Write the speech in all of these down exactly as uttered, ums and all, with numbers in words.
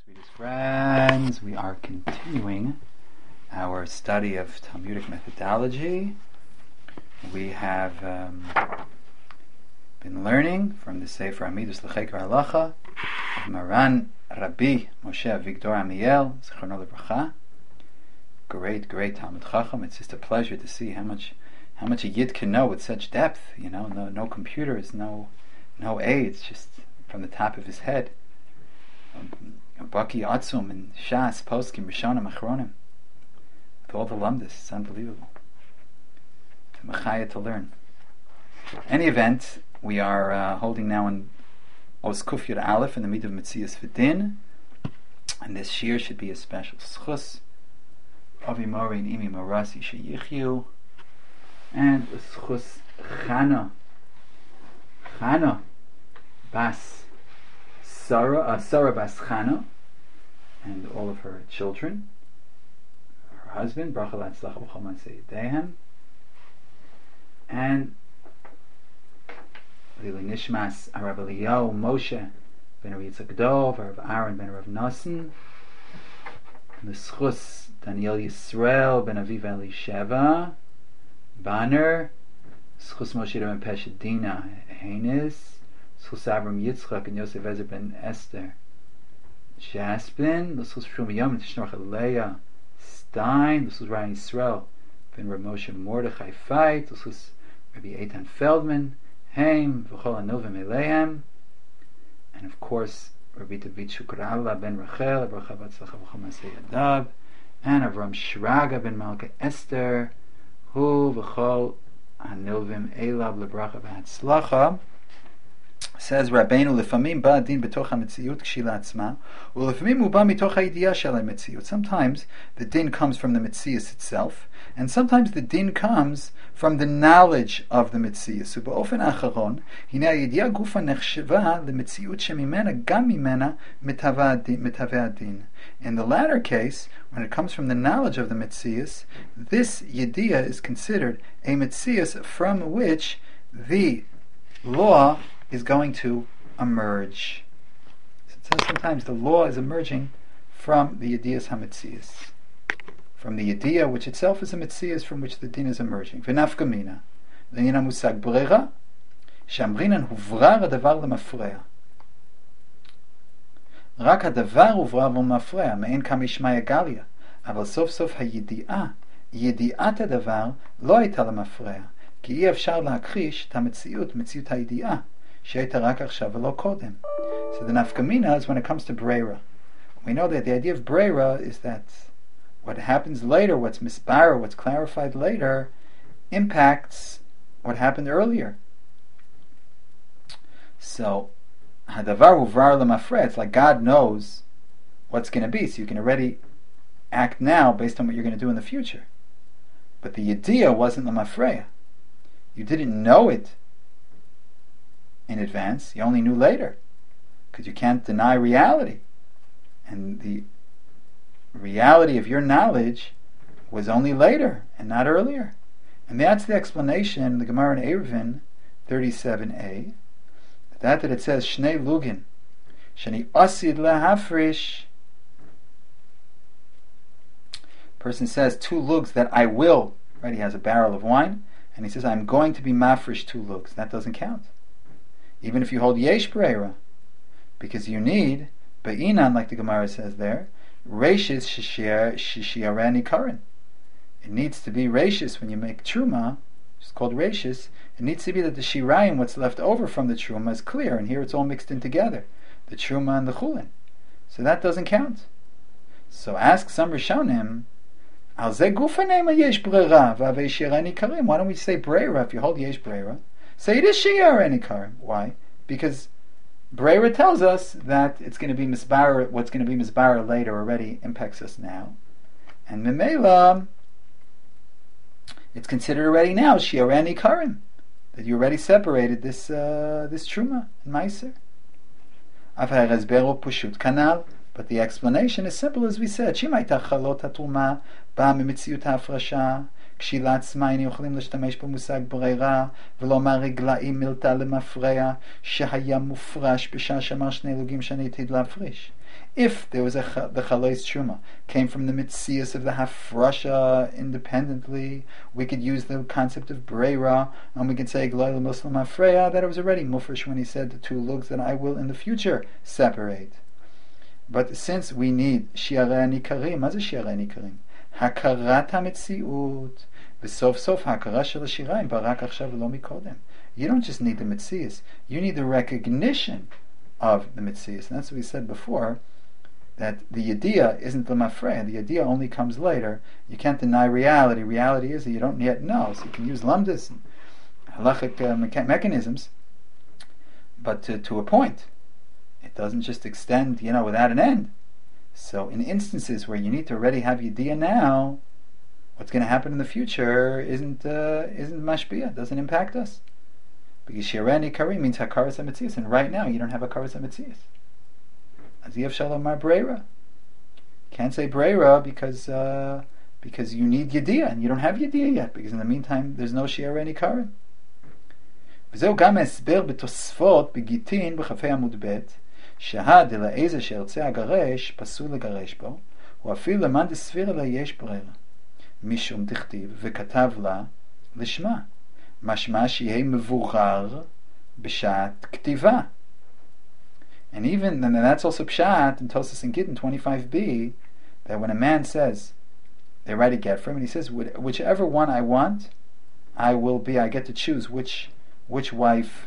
Sweetest friends, we are continuing our study of Talmudic methodology. We have um, been learning from the Sefer Amidus L'Cheker Halacha of Maran Rabbi Moshe Avigdor Amiel, Zichrono Livracha. Great, great Talmud Chacham. It's just a pleasure to see how much how much a Yid can know with such depth. You know, no, no computers, no, no aids, just from the top of his head. Um, Baki Atzum and Shas, Poskim, Rishonim, Achronim. With all the lumdis, it's unbelievable. It's a machaya to learn. In any event, we are uh, holding now in Os Kuf Yud Aleph in the Midah of Metzias V'Din, and this year should be a special schus. Avi Mori and Imi Morasi Sheyichyu, and a schus Chana, Chana Bas Sarah, uh, Sarah Bas Chana, and all of her children, her husband, Bracha L'Hatzlacha B'chol Ma'aseh Yedehem, and Lili Nishmas Arav Eliyahu Moshe ben Rav Yitzchak Dov, Arav Aaron ben Rav Nosson, and the Schus Daniel Yisrael ben Aviv Elisheva, Banner, Schus Moshe ben Peshet Dina Hainis, Schus Avram Yitzchak and Yosef Ezer ben Esther Jaspin, the Schus Shum Yom Tishnorcha Leah Stein, the Schus Ryan Yisrael ben Rav Moshe Mordechai Fait, the Schus Rabbi Eitan Feldman Haim V'chol Anovim Eleim, and of course Rabbi David Shukrala ben Rachel Bracha V'Atzlacha B'chol Ma'aseh Yadav, and Avram Shraga ben Malka Esther Hu V'chol Anovim Elav L'Bracha V'Atzlacha. Says Rabbeinu, Lefamim ba din betoch hametziut kshila atzma, ulefamim hu ba mitoch ha'idiyah shel hametziut. Sometimes the din comes from the metzius itself, and sometimes the din comes from the knowledge of the metzius. U'ba'ofen acharon, hine ha'idiyah gufa nechsheva lemetziut shemimena gam mimena mitaveh adin. In the latter case, when it comes from the knowledge of the metzius, this yediyah is considered a metzius from which the law is going to emerge. So sometimes the law is emerging from the Yediyas HaMetzias, from the Yediyah, which itself is a Metzias, from which the din is emerging. V'nafka mina, l'nyin ha'musag brera, she'amrinan huvrar hadavar lemafreya. Rak hadavar huvrar lemafreya, me'en kamishmaya galia, aval sof sof ha'yedi'ah, yedi'at hadavar, lo הייתה למפרע, כי אי אפשר להכחיש את המציאות, מציאות הידיעה. So the nafkamina is when it comes to breira. We know that the idea of breira is that what happens later, what's misbar, what's clarified later, impacts what happened earlier. So hadavar uvrar lemafre, it's like God knows what's going to be, so you can already act now based on what you're going to do in the future. But the yediyah wasn't lemafreya. You didn't know it in advance, you only knew later, because you can't deny reality, and the reality of your knowledge was only later and not earlier. And that's the explanation in the Gemara in Eruvin thirty-seven a, that that it says Shnei Lugin Shani Asid Lehafrish. Person says two lugs that I will, right? He has a barrel of wine and he says I'm going to be mafresh two lugs. That doesn't count. Even if you hold yesh breira, because you need be'inan, like the Gemara says there, reishis shishiarani karin. It needs to be reishis when you make truma. It's called reishis. It needs to be that the shirayim, what's left over from the truma, is clear, and here it's all mixed in together, the truma and the chulin. So that doesn't count. So ask some rishonim, al ze gufanema yesh breira v'avei shirani karim. Why don't we say breira if you hold yesh breira? Say it is Shiyar any karim. Why? Because Breira tells us that it's going to be misbar. What's going to be misbar later already impacts us now, and Memela, it's considered already now Shiyar any karim, that you already separated this uh, this truma and meiser. Avher ezbero pushut kanal, but the explanation is simple as we said. Shimayta chalot hatuma ba mimitziut hafrasha. כשילה עצמה היינו יכולים להשתמש במושג ברירה ולומר רגלאים מילתה למפרע שהיה מופרש בשעה שאמר שני לוגים שאני עתיד להפריש. If there was a the Chalais Truma came from the Mitzias of the Hafrasha independently, we could use the concept of Breira, and we could say Gloil Muslim Afreya, that it was already Mufresh when he said the two lugs that I will in the future separate. But since we need Shiarei Nikarim, what is Shiarei Nikarim? Hakarat HaMetziut. V'sof sof hakara shel hashirayim barak achshav v'lo mikodem. You don't just need the mitzias, you need the recognition of the mitzias. And that's what we said before, that the yediyah isn't the mafreya. The yediyah only comes later. You can't deny reality. Reality is that you don't yet know. So you can use lamdas and halachic uh, mecha- mechanisms, but to, to a point. It doesn't just extend, you know, without an end. So in instances where you need to already have yediyah now, what's going to happen in the future isn't uh, isn't mashpia, doesn't impact us. Because shirani kari means hakaras hametzias, and right now you don't have hakaras hametzias. Aziyav shalom mar breira. Can't say breira because uh, because you need yediyah, and you don't have yediyah yet, because in the meantime there's no shirani kari. וזהו גם הסבר בתוספות בגיטין בחפי עמוד ב' שהה דלעיזה שירצה הגרש פסול לגרש בו, הוא אפילו למען דספירה לה יש ברירה. משום דכתיב וכתב לה לשמה, משמע שיהיה מבורר בשעת כתיבה. And even, and that's also pshat in Tosas and Gittin twenty-five b, that when a man says, they write a get for him, and he says, whichever one I want, I will be, I get to choose which which wife.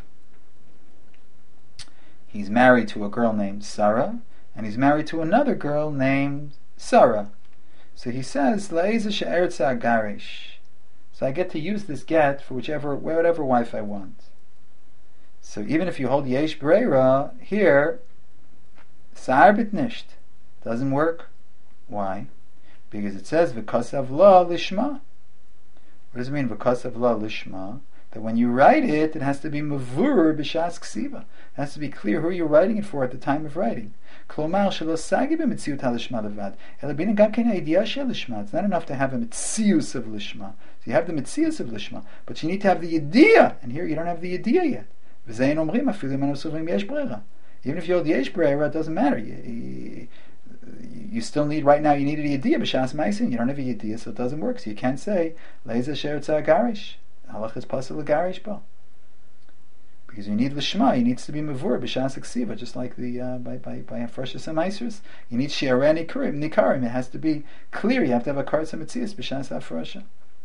He's married to a girl named Sarah, and he's married to another girl named Sarah. So he says, La'eza she'eretza garish. So I get to use this get for whichever, whatever wife I want. So even if you hold yesh breira here, sa'ar bitnisht doesn't work. Why? Because it says v'kasav la lishma. What does it mean v'kasav la lishma? That when you write it, it has to be mavur b'shas ksiva. It has to be clear who you're writing it for at the time of writing. Klomar shelo sagi b'metziut halishma levad. Elabina gam ken ha'idiyah shel lishma. It's not enough to have a metzius of lishma. So you have the metzius of lishma, but you need to have the yediyah. And here you don't have the yediyah yet. V'zein omrim afilu manu suvrim yesh breira. Even if you hold yesh breira, it doesn't matter. You, you, you still need, right now, you need a yediyah b'shas ma'asin. You don't have a yediyah, so it doesn't work. So you can't say leiza she'eretza garish. Halach is pasul l'garish bo, because you need l'shma. He needs to be mavur b'shas ksiva, just like the uh, by by by hafrashas ha'maisers. You need shiarei nikarim. Nikarim. It has to be clear. You have to have a karetz hametzias b'shas hafrasha.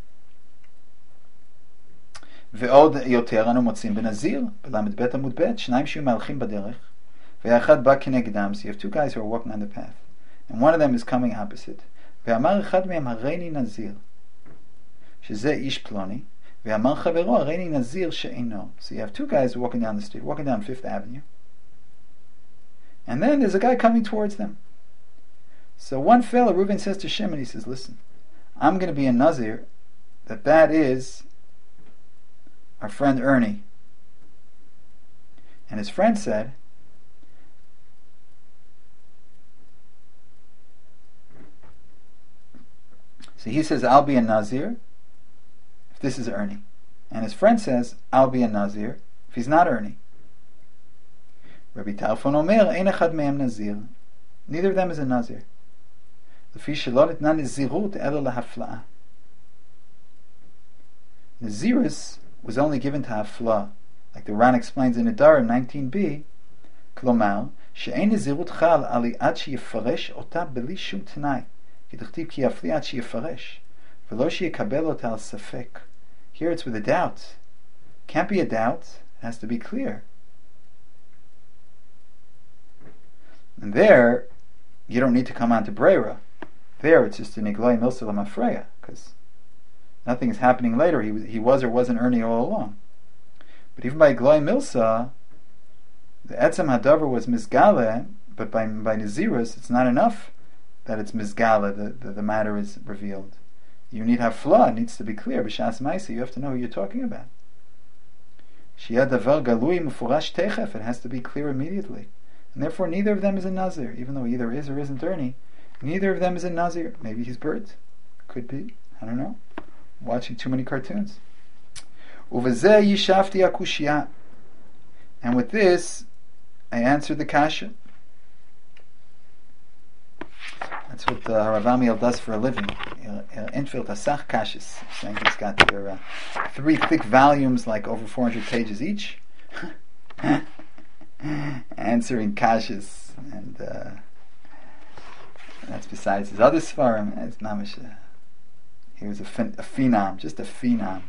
ועוד יותר אנו מוצאים בנזיר, בלמד בית עמוד בית, שניים שיהיו מהלכים בדרך, ואחד בא כנגדם. So you have two guys who are walking on the path, and one of them is coming opposite. ואמר אחד מהם, הריני נזיר, שזה איש פלוני, ואמר חברו, הריני נזיר שאינו. So you have two guys walking down the street, walking down Fifth Avenue, and then there's a guy coming towards them. So one fellow, Reuben says to Shimon, he says, listen, I'm going to be a Nazir, that that is our friend Ernie. And his friend said, so he says, I'll be a Nazir if this is Ernie. And his friend says, I'll be a Nazir if he's not Ernie. Rabbi Tarfon Omer, Ein echad mehem Nazir. Neither of them is a Nazir. Lefi shelo nitna nazirut elo lahafla'a. Nazirus was only given to hafla, like the Ran explains in Nedarim nineteen b. Klomar, she'ein nazirut chal ali ad sheyefaresh ota beli shum t'nai, k'dechtiv ki yafli ad sheyefaresh, v'lo sheyekabel ota al safek. Here it's with a doubt. Can't be a doubt. It has to be clear. And there, you don't need to come on to Breira. There, it's just an igloi milsa l'mafreya, because nothing is happening later. He was, he was or wasn't Ernie all along. But even by Gloi Milsa, the Etzem Hadavar was Mizgale, but by by Nazirus, it's not enough that it's Mizgale, the, the, the matter is revealed. You need Hafla, it needs to be clear. B'shas Maisa, you have to know who you're talking about. Shia Davar Galui Mufurash Techef, it has to be clear immediately. And therefore neither of them is a Nazir, even though either is or isn't Ernie. Neither of them is a Nazir. Maybe he's Bert. Could be. I don't know. Watching too many cartoons. Uvazeh yishafti akushia. And with this, I answered the kasha. That's what uh, Harav Amiel does for a living. Infilt Asach Kashis. Saying he's got their, uh, three thick volumes, like over four hundred pages each, answering Kashis, and uh, that's besides his other Sfarim. It's Namish. Uh, he was a, phen- a phenom, just a phenom.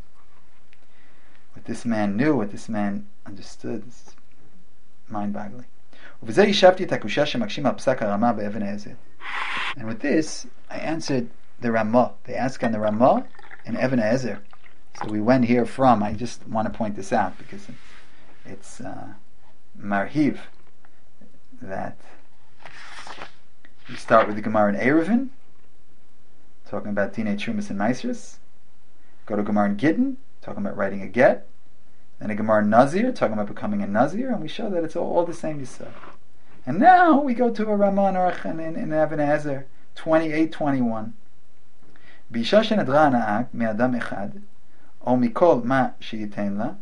What this man knew, what this man understood, is mind-boggling. And with this, I answered the Ramah. They ask on the Ramah and Even HaEzer. So we went here from, I just want to point this out because it's uh, Marhiv, that we start with the Gemara in Eruvin, talking about Dinei Trumas and Meisers. Go to Gemara in Gittin, talking about writing a get. Then a Gemara in Nazir, talking about becoming a Nazir, and we show that it's all, all the same Yisrael. And now we go to a Ramah and Aruch in, in, in Even HaEzer, twenty-eight twenty-one. Bisha shenadra na'ak me'adam echad, o mikol ma she'yitein la,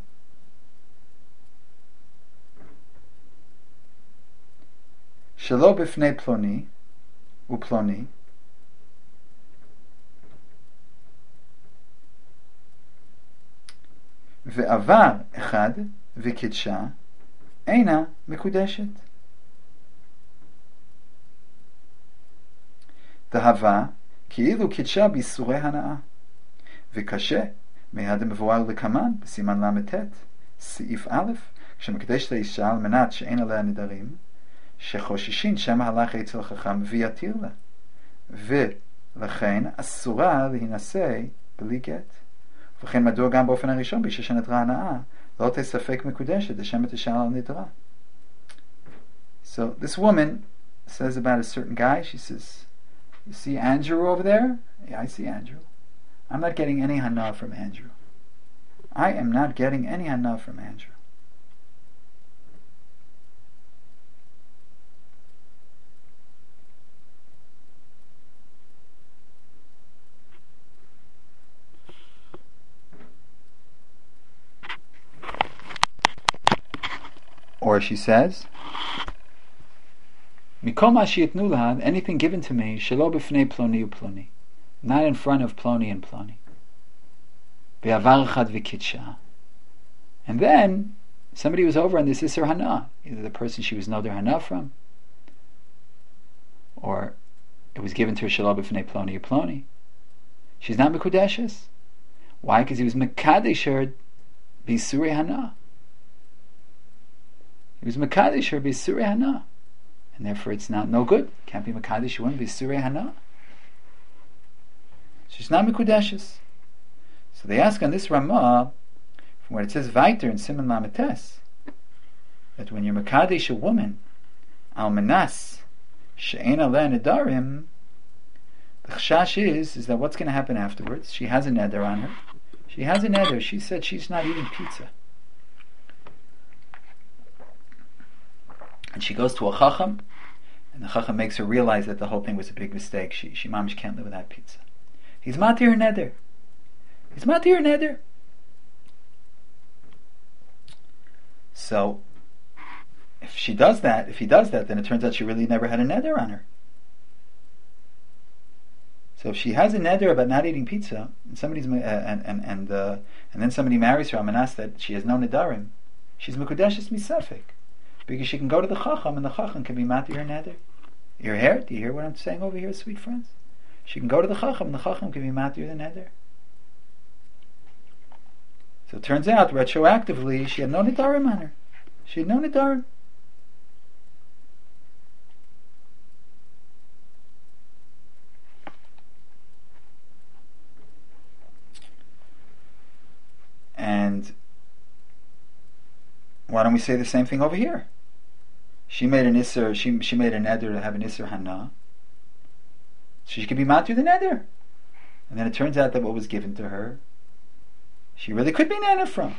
shelo b'fnei ploni u'ploni, ve'avar echad v'kitsha, eina mekudeshet. דהבה כאילו קידשה ביסורי הנאה וקשה מיד המבואר לקמן בסימן למ"ט סעיף א' כשמקדש לאישה על מנת שאין עליה נדרים שחוששין שמא הלך אצל חכם ויתיר לה ולכן אסורה להינשא בלי גט וכן מדוע גם באופן הראשון באישה שנדרה הנאה לא תספק מקודשת לשם תשאל על נדרה. So this woman says about a certain guy, she says, you see Andrew over there? Yeah, I see Andrew. I'm not getting any hana from Andrew. I am not getting any hana from Andrew. Or she says, Mikol ma she'yitnu laha, anything given to me, shelo b'fnei ploni u'ploni, not in front of ploni and ploni. Ve'avar echad v'kitsha. And then somebody was over on this Isser Hana, either the person she was Noder Hana from, or it was given to her shelo b'fnei ploni u'ploni. She's not Mekudeshes. Why? Because he was Mekadesh her b'Isurei Hana. He was Mekadesh her b'Isurei Hana. And therefore it's not no good. Can't be Mekadesh, you wouldn't be Surei Hana. She's not Mekudeshes. So they ask on this Ramah, from where it says Vaiter in Siman Lametes, that when you're Mekadesh a woman, Al Manas, She'en Aleh Nedarim, the Chashash is, is that what's going to happen afterwards? She has a neder on her. She has a neder. She said she's not eating pizza. And she goes to a Chacham, and the Chacham makes her realize that the whole thing was a big mistake. She, she mamish can't live without pizza. He's matir neder. He's matir neder. So, if she does that, if he does that, then it turns out she really never had a neder on her. So if she has a neder about not eating pizza, and somebody's uh, and and and uh, and then somebody marries her, I'm asked that she has no nedarim, she's mekudeshes misafik. Because she can go to the Chacham, and the Chacham can be matir her neder. Your hair? Do you hear what I'm saying over here, sweet friends? She can go to the Chacham, and the Chacham can be matir the neder. So it turns out, retroactively, she had no nedarim on her. She had no nedarim. And why don't we say the same thing over here? She made an Isser, she she made a neder to have an Isser Hana. So she could be matir the neder. And then it turns out that what was given to her, she really could be nana from.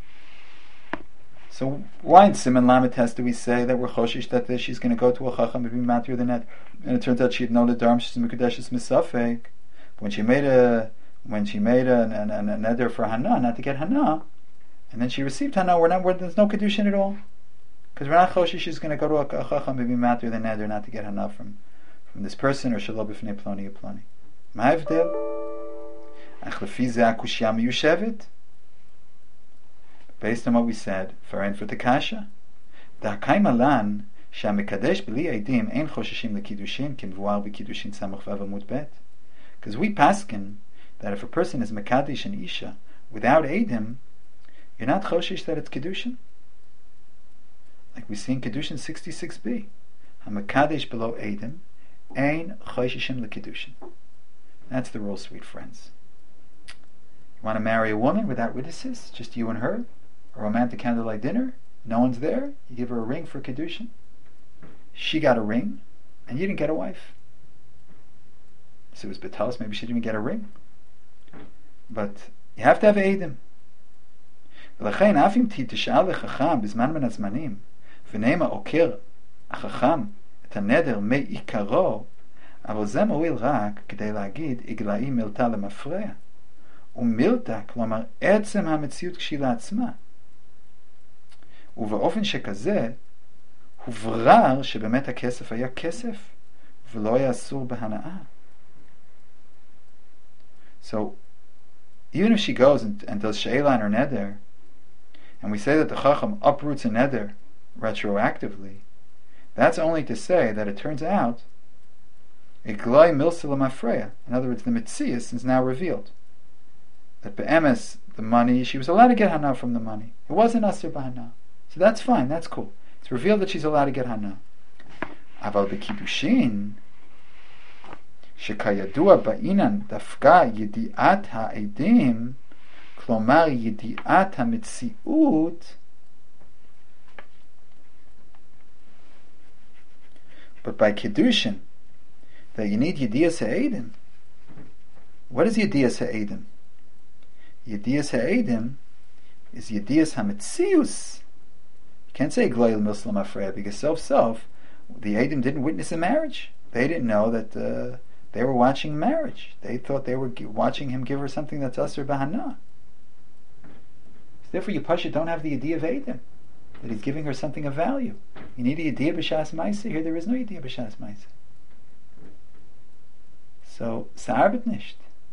So why in Siman Lametes do we say that we're choshish that she's going to go to a Chacham and be matir the neder? And it turns out she had no nedarim, she's Mekudeshes Misafek. When she made a when she made a, a, a, a neder for Hana, not to get Hana, and then she received Hana, we're not, we're, there's no Kedushin at all. Because we're not Choshish she's going to go to a, a Chacham and be matir the neder, not to get Hana from, from this person, or shelo b'fnei ploni uploni. Ma havdel? Ach lefi zeh akushya miyushevet? Based on what we said, for for the kasha, da'kai malan she'amekadesh b'li eidim ein chosheshim lekiddushin kimvuar b'kiddushin samach vav amud bet. Because we paskin that if a person is mekadesh and isha without eidim, you're not choshesh that it's kiddushin. Like we see in Kiddushin sixty-six b, hamekadesh below eidim ein chosheshim lekiddushin. That's the rule, sweet friends. You want to marry a woman without witnesses, just you and her? A romantic candlelight dinner, no one's there, you give her a ring for Kiddushin. She got a ring, and you didn't get a wife. So it was Betalos, maybe she didn't even get a ring. But you have to have Eidim. ולכן אף אם תשאל לחכם בזמן מן הזמנים, ונאמר עוקר החכם את הנדר מעיקרו, אבל זה מועיל רק כדי להגיד עגלאי מילתא למפרע. ומילתא, כלומר עצם המציאות כשלעצמה. ובאופן שכזה, הוברר שבאמת הכסף היה כסף, ולא היה אסור בהנאה. So, even if she goes and, and does she'ela on her neder, and we say that the chacham uproots a neder retroactively, that's only to say that it turns out iglai milsa l'mafreya. In other words, the mitzias is now revealed. That be'emes, the money, she was allowed to get hana from the money. It wasn't asur b'hana. So that's fine, that's cool. It's revealed that she's allowed to get hana. Aval b'kiddushin, shekayadua ba'inan dafka yedi'at ha'edim, klomar yedi'at ha'metziut, but by kiddushin, that you need yedi'as ha'edim. What is yedi'as ha'edim? Yedi'as ha'edim is yedi'as ha'metzius. You can't say Gloil Muslim Afreya, because self-self, the Eidim didn't witness a marriage. They didn't know that uh, they were watching marriage. They thought they were g- watching him give her something that's Asur Bahana. So therefore, you Pasha don't have the idea of Eidim, that he's giving her something of value. You need a idea b'shas Maisa. Here there is no idea b'shas Maisa. So, Sa'arbet nisht.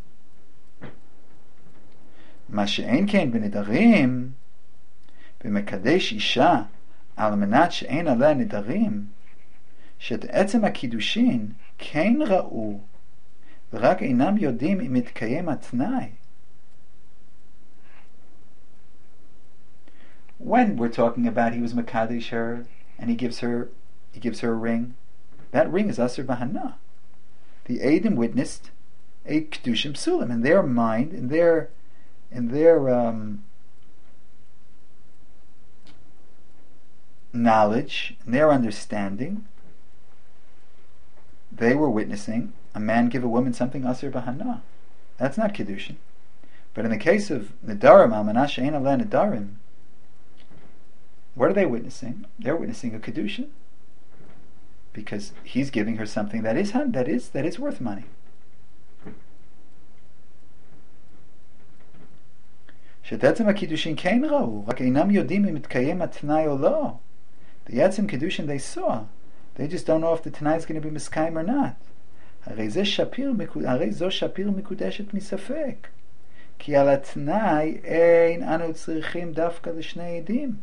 Ma she'en kein b'nidarim, במקדש אישה על מנת שאין עליה נדרים, שאת עצם הקידושין כן ראו ורק אינם יודעים אם מתקיים התנאי. When we're talking about he was mekadesh her and he gives her he gives her a ring, that ring is asur bahana. The Eidim witnessed a kedushim psulim in their mind, in their in their um, knowledge, and their understanding. They were witnessing a man give a woman something asur bahana. That's not kiddushin. But in the case of nedarim, almanah she'ein aleh nedarim, what are they witnessing? They're witnessing a kiddushin, because he's giving her something that is that is that is worth money. She'etzem hakiddushin kein ra'u, rak einam yodim im mitkayem atnai o lo. The Yatzim Kiddushin they saw, they just don't know if the Tanai is going to be Miskayim or not. Harei zo shapir mikudeshet misafek. Ki al atnai ein anu tzrichim dafka l'shnei edim.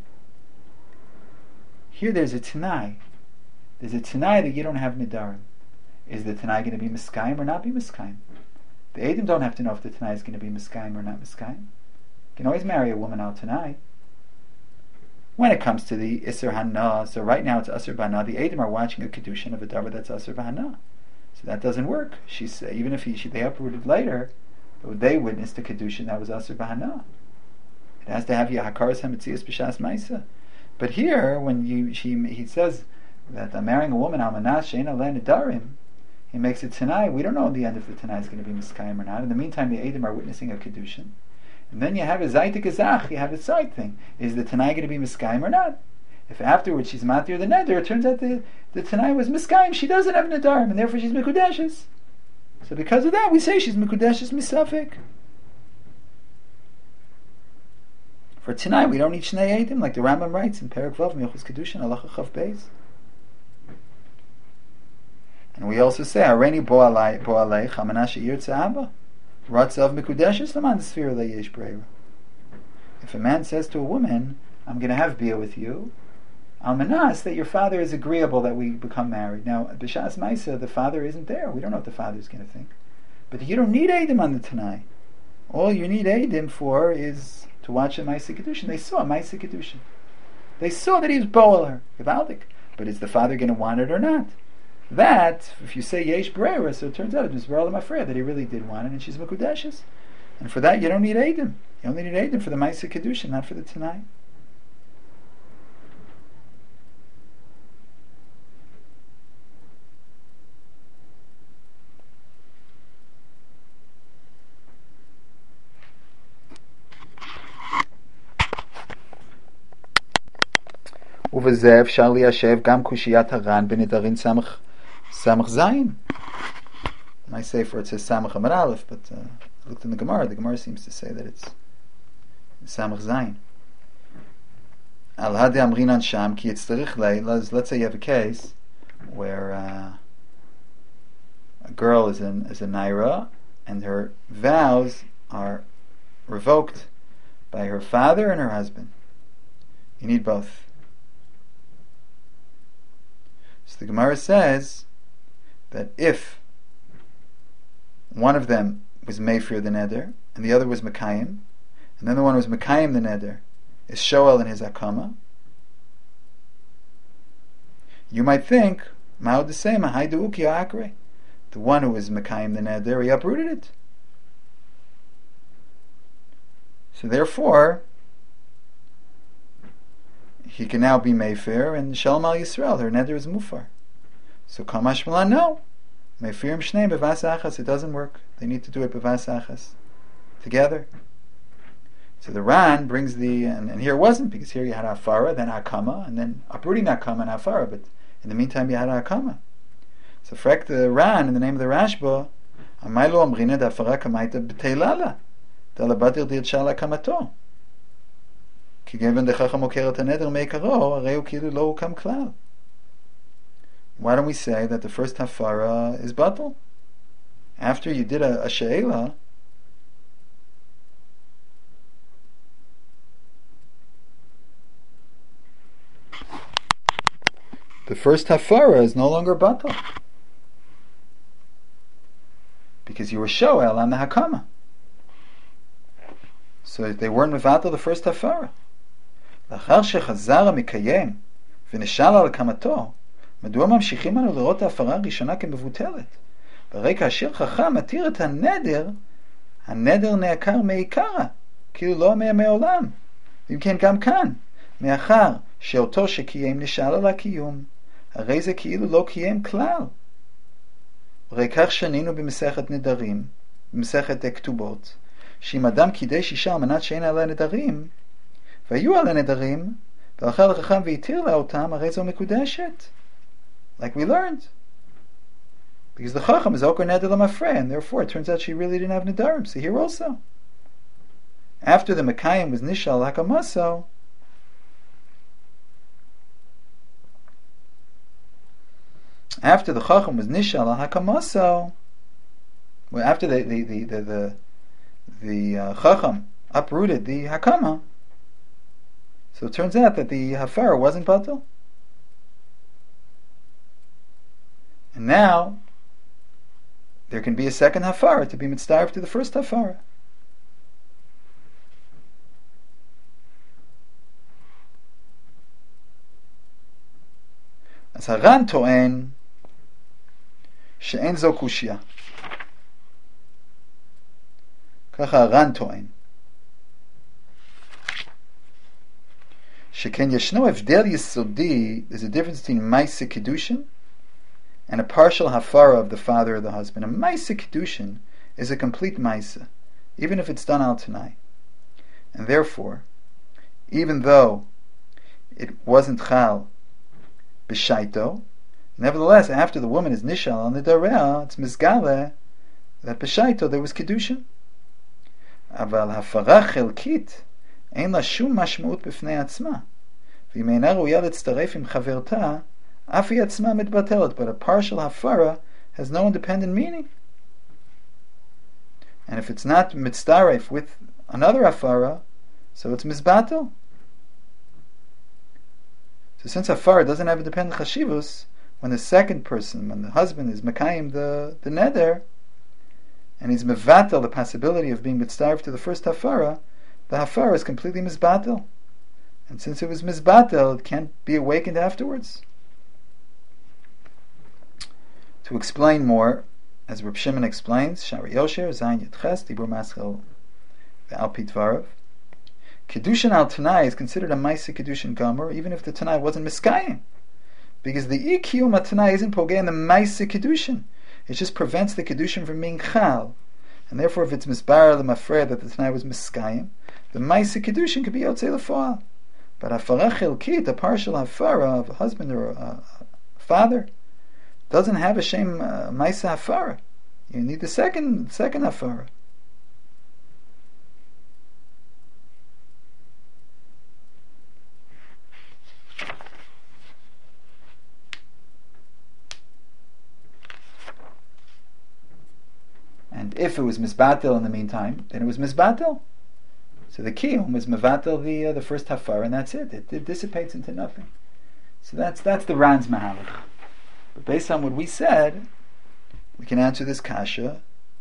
Here there's a Tanai. There's a Tanai that you don't have Nidarim. Is the Tanai going to be Miskayim or not be Miskayim? The Edim don't have to know if the Tanai is going to be Miskayim or not Miskayim. You can always marry a woman al Tanai. When it comes to the Isser Hana, so right now it's Asur Bahana, the Eidim are watching a Kiddushin of a Davar that's Asur Bahana. So that doesn't work. She's, uh, even if he, she, they uprooted later, they witnessed a Kiddushin that was Asur Bahana. It has to have Yahakaras HaMetzias B'Shas Maisa. But here, when you, she, he says that I'm marrying a woman, Almanah She'ein Aleh Nedarim, he makes it Tanai. We don't know in the end if the Tanai is going to be Miskayim or not. In the meantime, the Eidim are witnessing a Kiddushin. And then you have a Zaytik Azach, you have a side thing. Is the Tanai going to be Miskayim or not? If afterwards she's Matir the Neder, it turns out the, the Tanai was Miskayim, she doesn't have Nedarim, and therefore she's Mikudeshes. So because of that, we say she's Mikudeshes Misafik. For Tanai, we don't need Shnei Eidim, like the Rambam writes in Perek Vav, Milchus Kedushin, Halacha Chav Beis. And we also say, Areni bo'alei bo'alei chamana she'ir tzahaba. Ratzav mikudeshes laman sfira le'yesh breira. If a man says to a woman, I'm going to have beer with you, Almanas, that your father is agreeable that we become married. Now, B'shas Maisa, the father isn't there. We don't know what the father is going to think. But you don't need Eidim on the Tanai. All you need Eidim for is to watch a Maisa Kedushin. They saw Maisa Kedushin. They saw that he was Bo'aler, Gevaldik. But is the father going to want it or not? That, if you say Yesh Breira, so it turns out it was B'Olam Afreya that he really did want it, and she's Mekudeshes. And for that, you don't need Eidim. You only need Eidim for the Maisa Kedushin, not for the Tanai. ובזה אפשר ליישב גם קושיית הר"ן בנדרים סמך סמך זין. My sefer it says Samach Amar Aleph, but uh, I looked in the Gemara. The Gemara seems to say that it's Samach Zayin. Al Hadi Amrinan Sham Ki Yitzterich Lei. Let's say you have a case where uh, a girl is in is a naira and her vows are revoked by her father and her husband. You need both. So the Gemara says that if one of them was Meifir the Neder and the other was Mekayim, and then the one who was Mekayim the Neder is Shoel in his Akama, you might think, Ma'od the same, Haidu Uki Akre. The one who was Mekayim the Neder, he uprooted it. So therefore, he can now be Meifir, and Shalom al Yisrael, her neder is Mufar. So Kamash Malan, no. Meifirim Shneim Bevas Achas, it doesn't work. They need to do it Bevas Achas, together. So the Ran brings the, and, and here it wasn't, because here you had Afara, then Akama, and then uprooting Akama and Afara, but in the meantime you had Akama. So frek the Ran, in the name of the Rashba, Amaylo Amrina da Afara Kamaita B'teilala, Dalabadir Dir Shala Kamato. Why don't we say that the first hafara is batal? After you did a, a she'ela, the first hafara is no longer batal, because you were sho'el on the hakama. So they weren't mevatel the first hafara. לאחר שחזר המקיים ונשאל על הקמתו, מדוע ממשיכים אנו לראות ההפרה הראשונה כמבוטלת? והרי כאשר חכם מתיר את הנדר, הנדר נעקר מעיקרה, כאילו לא מעולם. ואם כן גם כאן, מאחר שאותו שקיים נשאל על הקיום, הרי זה כאילו לא קיים כלל. הרי כך שנינו במסכת נדרים, במסכת כתובות, שאם אדם קידש אישה על מנת שאין עליה נדרים, והיו על הנדרים, והלכה לחכם והתיר לה אותם, הרי זו מקודשת. Like we learned. Because the Chacham is Oker Neder Lamafre, and therefore it turns out she really didn't have Nedarim. So here also, after the Mekayim was Nishal Hakamaso, after the Chacham was Nishal Hakamaso, well, after the the the the the, the uh, Chacham uprooted the Hakama, so it turns out that the Hafara wasn't Batal. And now, there can be a second Hafara to be mitzdarif to the first Hafara. As Haran to'en, she'en zo kushya. Kacha Haran to'en. Sheken yeshno evdel yisodi, there's a difference between Maisa Kedushin and a partial hafara of the father or the husband. A Maisa Kedushin is a complete Maisa, even if it's done al Tanai. And therefore, even though it wasn't Chal B'shaito, nevertheless, after the woman is Nishal on the Dareh, it's Mizgale that B'shaito there was Kedushin. Aval hafara chelkit אין לה שום משמעות בפני עצמה. ואם אינה ראויה להצטרף עם חברתה, אף היא עצמה מתבטלת. But a partial hafara has no independent meaning. And if it's not mitzdaref with another hafara, so it's mizbatel. So since hafara doesn't have a dependent chashivus, when the second person, when the husband is mekayim the, the neder, and he's mevatel the possibility of being mitzdaref to the first hafara, the hafara is completely mizbatel. And since it was mizbatel, it can't be awakened afterwards. To explain more, as Reb Shimon explains, Shari Yosher, Zayin Yitches, Dibur Maschel, Ve'al Pi Dvarav, Kedushin al Tanai is considered a Maisa Kedushin Gomer, even if the Tanai wasn't Miskayim. Because the Ikiyum al Tanai isn't Pogei in the Maisa Kedushin. It just prevents the Kedushin from being Chal. And therefore, if it's Misbar L'Mafreh that the Tanai was Miskayim, the Maisa Kedushin could be Yotzei L'Foal. But Hafara Chilkit, a partial Hafara of a husband or a, a father, doesn't have a shem uh, Maisa Hafara. You need the second second Hafara. And if it was Mizbatel in the meantime, then it was Mizbatel. So the Kiyum was Mevatel the uh, the first Hafara, and that's it. it. It dissipates into nothing. So that's that's the Ran's Mahalach. But based on what we said, we can answer this kasha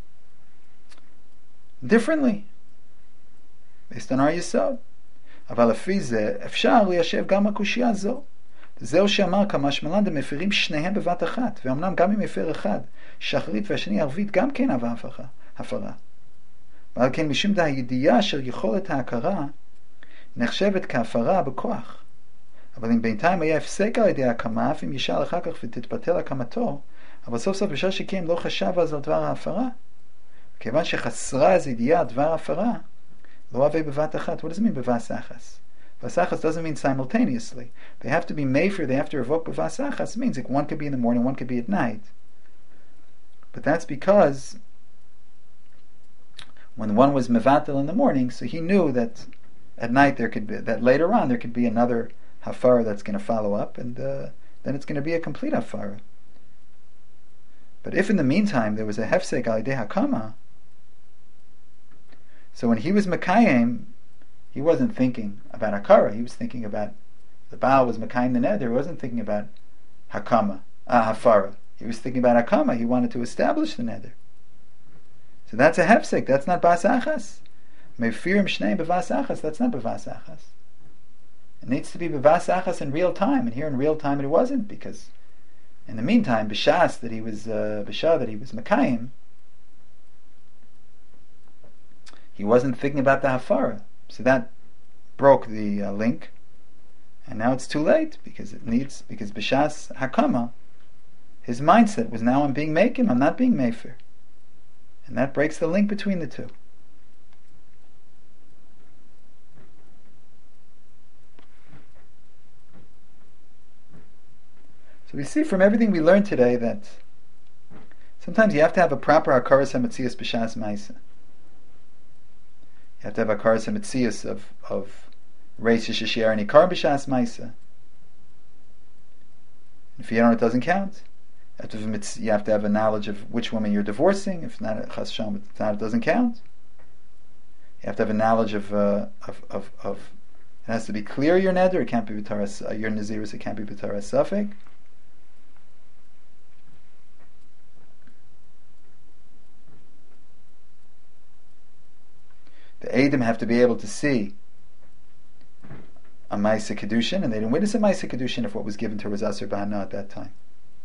differently, based on our Yesod. אבל לפי זה אפשר ליישב גם הקושייה הזו. זהו שאמר כמשמען דמפירים שניהם בבת אחת, ואומנם גם אם מפר אחד שחרית והשני ערבית גם כן הווה הפרה. ועל כן משום דה הידיעה של יכולת ההכרה נחשבת כהפרה בכוח. אבל אם בינתיים היה הפסק על ידי ההקמה, אף אם ישאל אחר כך ותתבטל הקמתו, אבל סוף סוף בשעה שכן לא חשב אז על דבר ההפרה, כיוון שחסרה אז ידיעה דבר ההפרה, לא הווה בבת אחת. What does it mean bevasachas? Vasachas doesn't mean simultaneously. They have to be mefer, they have to revoke bevasachas. It means like one could be in the morning, one could be at night. But that's because when one was mevatel in the morning, so he knew that at night there could be, that later on there could be another hafara that's going to follow up, and uh, then it's going to be a complete hafara. But if in the meantime there was a hefsek al yedei hakama, so when he was mekayim, he wasn't thinking about hakara. He was thinking about the Baal was mekayim the neder. He wasn't thinking about hakama, uh, hafara. He was thinking about hakama. He wanted to establish the neder. So that's a hefsek. That's not basachas. Mefirim shnei bevasachas. That's not bevasachas. It needs to be bevasachas in real time, and here in real time it wasn't, because in the meantime, b'shas that he was uh, b'shah that he was mekayim, he wasn't thinking about the hafara. So that broke the uh, link, and now it's too late because it needs because b'shas hakama, his mindset was now I'm being mekim, I'm not being mefer, and that breaks the link between the two. So we see from everything we learned today that sometimes you have to have a proper hakaras hametzias b'shas ma'isa. You have to have hakaras hametzias of of reish shishiyar and ikar b'shas ma'isa. If you don't, it doesn't count. You have to have a knowledge of which woman you're divorcing. If not, chas shalom, if not, it doesn't count. You have to have a knowledge of uh, of, of of. It has to be clear your neder. It can't be b'taras uh, your nazirus. It can't be b'taras safek. The Eidim have to be able to see a Maisa Kedushin, and they didn't witness a Maisa Kedushin if what was given to was Asur B'Hana at that time.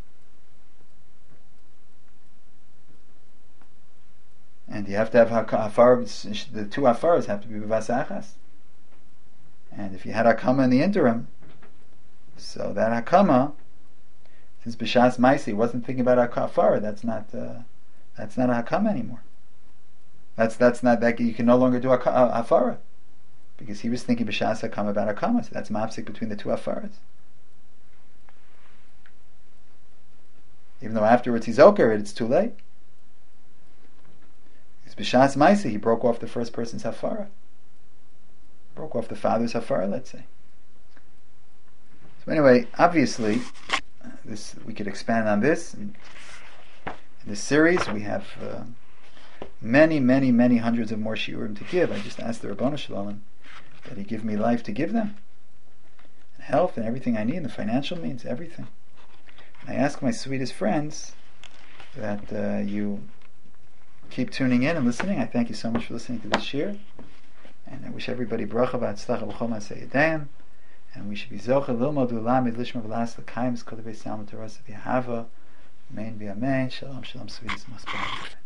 And you have to have Hafar, the two Hafaras have to be B'Vasachas. And if you had Hakama in the interim, so that Hakama, since B'Shas Maisa, he wasn't thinking about Hafara, that's not, uh, that's not a Hakama anymore. That's that's not that you can no longer do a, a, hafara, because he was thinking b'shas hakama about hakama. So that's mafsik between the two hafaras. Even though afterwards he's oker, it's too late. Because b'shas ma'isa, he broke off the first person's hafara, broke off the father's hafara, let's say. So anyway, obviously, uh, this we could expand on this. And this series. We have uh, many, many, many hundreds of more shiurim to give. I just asked the Rabbanu Shalom that he give me life to give them, and health and everything I need, and the financial means, everything. And I ask my sweetest friends that uh, you keep tuning in and listening. I thank you so much for listening to this shir, and I wish everybody bracha v'atzlacha b'chol ma'aseh yadayim, and we should be zocha lilmod u'lamid lishma v'las l'kayim z'kol v'ei salma teras v'yahava. Amen v'amen. Shalom, shalom, sweetest most beloved.